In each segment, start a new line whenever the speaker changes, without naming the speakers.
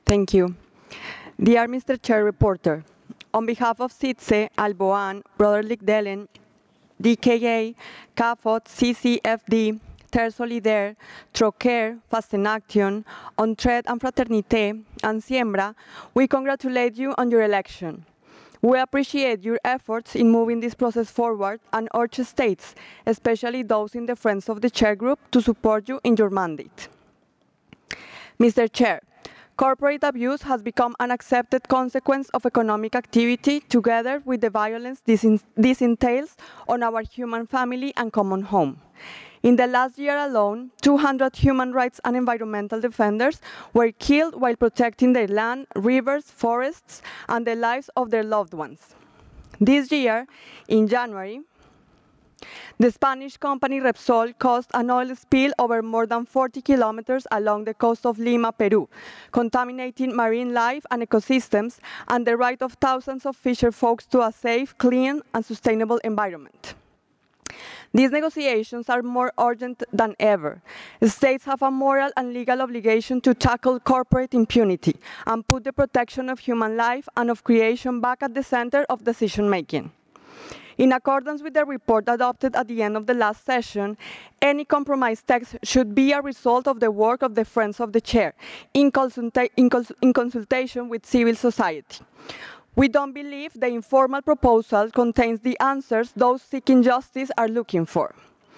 Thank you. Dear Mr. Chair Reporter, on behalf of CITSE, Alboan, Brotherly Delen, DKA, CAFOT, CCFD, Terre Solidaire, Troquer, Fastenaction, Ontred and Fraternité, and Siembra, we congratulate you on your election. We appreciate your efforts in moving this process forward and urge states, especially those in the Friends of the Chair group, to support you in your mandate. Mr. Chair, corporate abuse has become an accepted consequence of economic activity together with the violence this entails on our human family and common home. In the last year alone, 200 human rights and environmental defenders were killed while protecting their land, rivers, forests, and the lives of their loved ones. This year, in January, the Spanish company Repsol caused an oil spill over more than 40 kilometers along the coast of Lima, Peru, contaminating marine life and ecosystems and the right of thousands of fisher folks to a safe, clean, and sustainable environment. These negotiations are more urgent than ever. States have a moral and legal obligation to tackle corporate impunity and put the protection of human life and of creation back at the center of decision-making. In accordance with the report adopted at the end of the last session, any compromise text should be a result of the work of the Friends of the Chair, in consultation with civil society. We don't believe the informal proposal contains the answers those seeking justice are looking for.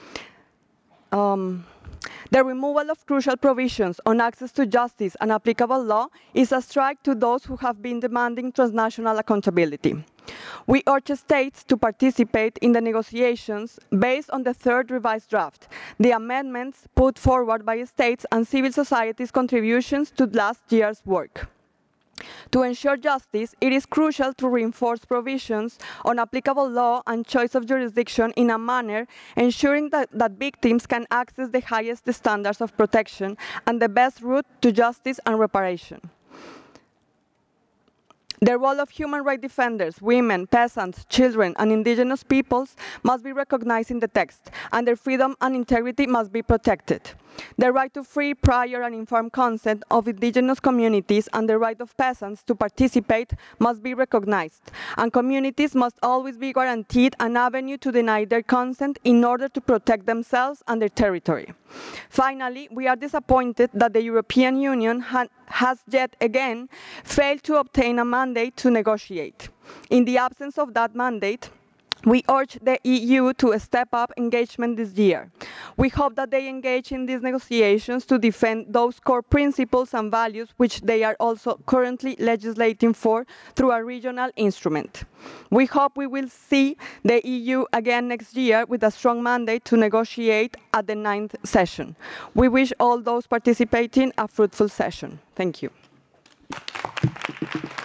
The removal of crucial provisions on access to justice and applicable law is a strike to those who have been demanding transnational accountability. We urge states to participate in the negotiations based on the third revised draft, the amendments put forward by states and civil society's contributions to last year's work. To ensure justice, it is crucial to reinforce provisions on applicable law and choice of jurisdiction in a manner ensuring that victims can access the highest standards of protection and the best route to justice and reparation. The role of human rights defenders, women, peasants, children, and indigenous peoples must be recognized in the text, and their freedom and integrity must be protected. The right to free, prior, and informed consent of indigenous communities and the right of peasants to participate must be recognized, and communities must always be guaranteed an avenue to deny their consent in order to protect themselves and their territory. Finally, we are disappointed that the European Union has yet again failed to obtain a mandate to negotiate. In the absence of that mandate, we urge the EU to step up engagement this year. We hope that they engage in these negotiations to defend those core principles and values which they are also currently legislating for through a regional instrument. We hope we will see the EU again next year with a strong mandate to negotiate at the 9th session. We wish all those participating a fruitful session. Thank you.